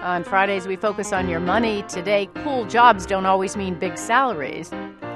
On Fridays, we focus on your money. Today, cool jobs don't always mean big salaries.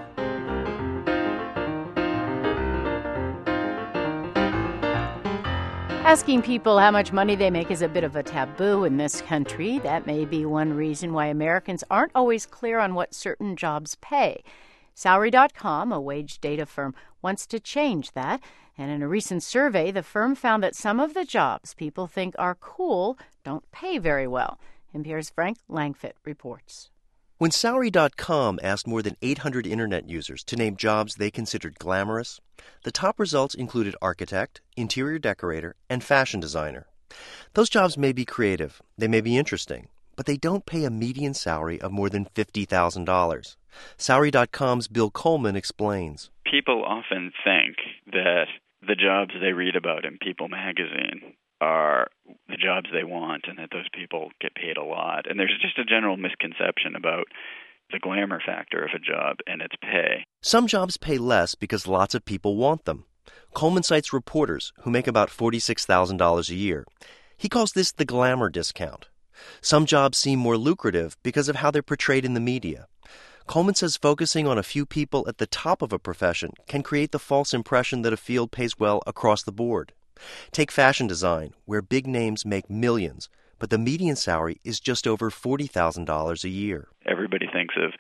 Asking people how much money they make is a bit of a taboo in this country. That may be one reason why Americans aren't always clear on what certain jobs pay. Salary.com, a wage data firm, wants to change that. And in a recent survey, the firm found that some of the jobs people think are cool don't pay very well. NPR's Frank Langfitt reports. When Salary.com asked more than 800 Internet users to name jobs they considered glamorous, the top results included architect, interior decorator, and fashion designer. Those jobs may be creative, they may be interesting, but they don't pay a median salary of more than $50,000. Salary.com's Bill Coleman explains. People often think that the jobs they read about in People magazine are the jobs they want and that those people get paid a lot. And there's just a general misconception about the glamour factor of a job and its pay. Some jobs pay less because lots of people want them. Coleman cites reporters who make about $46,000 a year. He calls this the glamour discount. Some jobs seem more lucrative because of how they're portrayed in the media. Coleman says focusing on a few people at the top of a profession can create the false impression that a field pays well across the board. Take fashion design, where big names make millions, but the median salary is just over $40,000 a year. Everybody thinks of,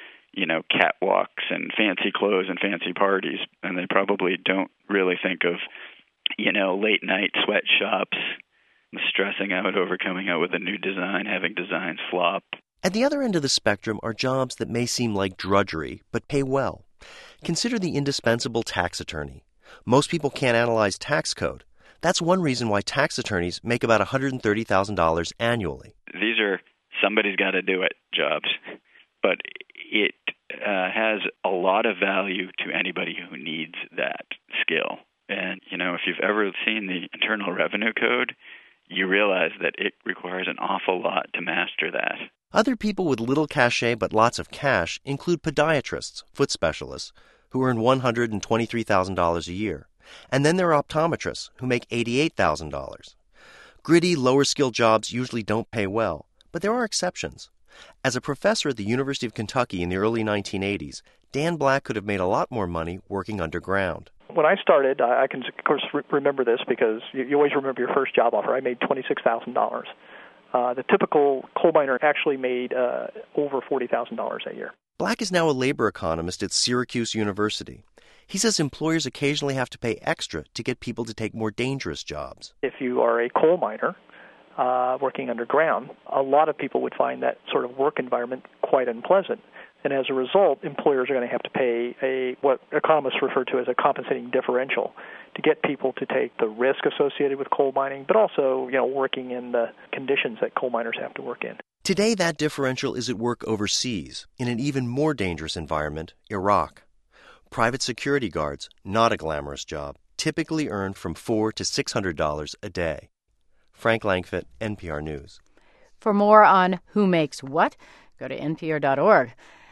catwalks and fancy clothes and fancy parties, and they probably don't really think of, late night sweatshops, stressing out over coming out with a new design, having designs flop. At the other end of the spectrum are jobs that may seem like drudgery, but pay well. Consider the indispensable tax attorney. Most people can't analyze tax code. That's one reason why tax attorneys make about $130,000 annually. These are somebody's got to do it jobs, but it has a lot of value to anybody who needs that skill. And, if you've ever seen the Internal Revenue Code, you realize that it requires an awful lot to master that. Other people with little cachet but lots of cash include podiatrists, foot specialists, who earn $123,000 a year. And then there are optometrists who make $88,000. Gritty, lower-skilled jobs usually don't pay well, but there are exceptions. As a professor at the University of Kentucky in the early 1980s, Dan Black could have made a lot more money working underground. When I started, I can, of course, remember this because you always remember your first job offer. I made $26,000. The typical coal miner actually made over $40,000 a year. Black is now a labor economist at Syracuse University. He says employers occasionally have to pay extra to get people to take more dangerous jobs. If you are a coal miner working underground, a lot of people would find that sort of work environment quite unpleasant. And as a result, employers are going to have to pay what economists refer to as a compensating differential to get people to take the risk associated with coal mining, but also, working in the conditions that coal miners have to work in. Today, that differential is at work overseas, in an even more dangerous environment, Iraq. Private security guards, not a glamorous job, typically earn from $400 to $600 a day. Frank Langfitt, NPR News. For more on who makes what, go to npr.org.